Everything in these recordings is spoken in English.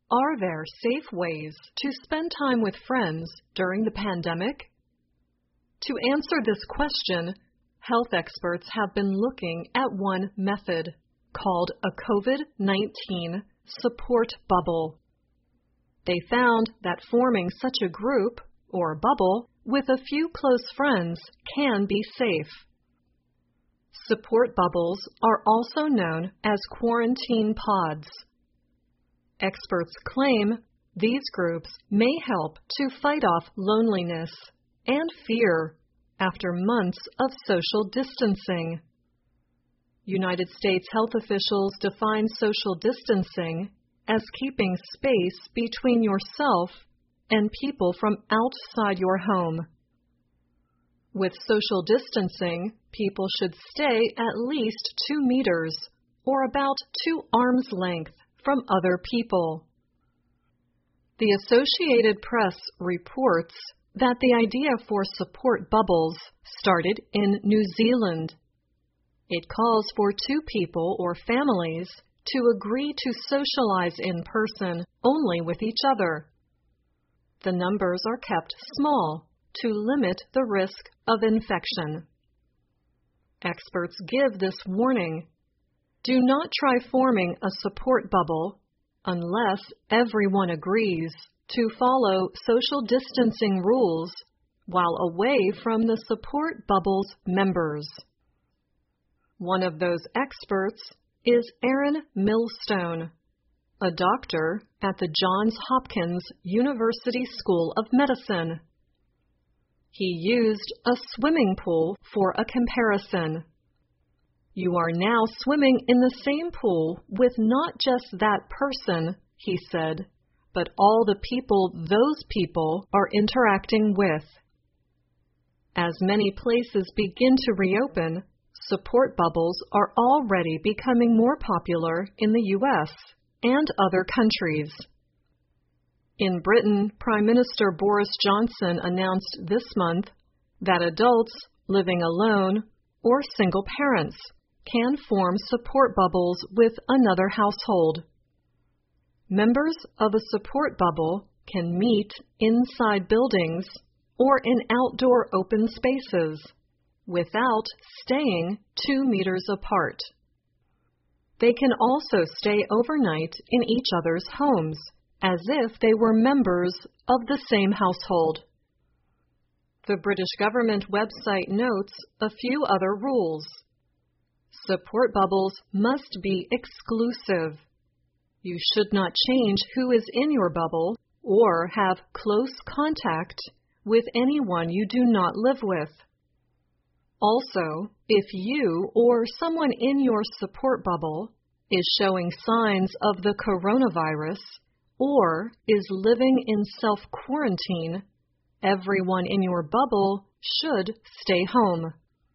Are there safe ways to spend time with friends during the pandemic? To answer this question, health experts have been looking at one method called a COVID-19 support bubble. They found that forming such a group, or bubble, with a few close friends can be safe. Support bubbles are also known as quarantine pods. Experts claim these groups may help to fight off loneliness and fear after months of social distancing. United States health officials define social distancing as keeping space between yourself and people from outside your home. With social distancing, people should stay at least 2 meters, or about 2 arms' length, from other people. The Associated Press reports that the idea for support bubbles started in New Zealand. It calls for 2 people or families to agree to socialize in person only with each other. The numbers are kept small to limit the risk of infection. Experts give this warning: do not try forming a support bubble unless everyone agrees to follow social distancing rules while away from the support bubble's members. One of those experts is Aaron Millstone, a doctor at the Johns Hopkins University School of Medicine. He used a swimming pool for a comparison. You are now swimming in the same pool with not just that person, he said, but all the people those people are interacting with. As many places begin to reopen, support bubbles are already becoming more popular in the U.S. and other countries. In Britain, Prime Minister Boris Johnson announced this month that adults living alone or single parents can form support bubbles with another household. Members of a support bubble can meet inside buildings or in outdoor open spaces without staying 2 meters apart. They can also stay overnight in each other's homes as if they were members of the same household. The British government website notes a few other rules. Support bubbles must be exclusive. You should not change who is in your bubble or have close contact with anyone you do not live with. Also, if you or someone in your support bubble is showing signs of the coronavirus or is living in self-quarantine, everyone in your bubble should stay home.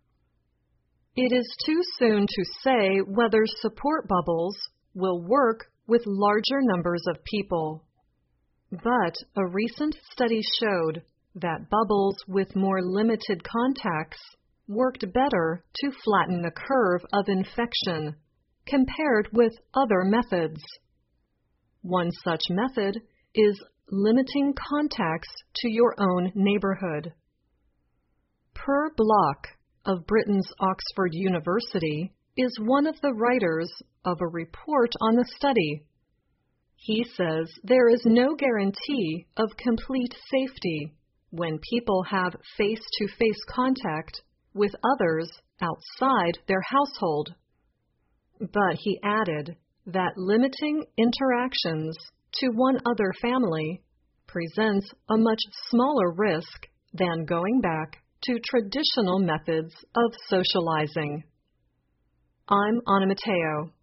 It is too soon to say whether support bubbles will work with larger numbers of people. But a recent study showed that bubbles with more limited contacts worked better to flatten the curve of infection compared with other methods. One such method is limiting contacts to your own neighborhood. Per Block of Britain's Oxford University is one of the writers of a report on the study. He says there is no guarantee of complete safety when people have face-to-face contact with others outside their household. But he added that limiting interactions to one other family presents a much smaller risk than going back to traditional methods of socializing. I'm Anna Matteo.